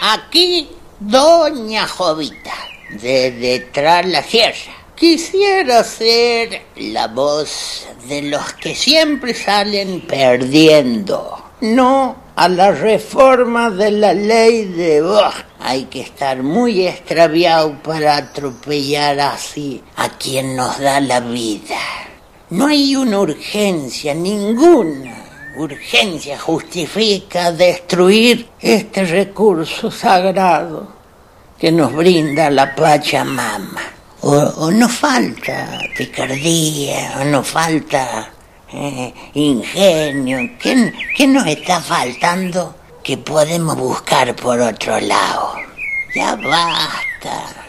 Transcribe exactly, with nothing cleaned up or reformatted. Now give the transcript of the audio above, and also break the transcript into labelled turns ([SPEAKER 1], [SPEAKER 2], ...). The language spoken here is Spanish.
[SPEAKER 1] Aquí, doña Jovita, de detrás la sierra. Quisiera ser la voz de los que siempre salen perdiendo, no a la reforma de la ley de vos. Hay que estar muy extraviado para atropellar así a quien nos da la vida. No hay una urgencia, ninguna urgencia justifica destruir este recurso sagrado que nos brinda la Pachamama. O, o nos falta picardía, o nos falta eh, ingenio. ¿Qué, ¿Qué nos está faltando que podemos buscar por otro lado? Ya basta.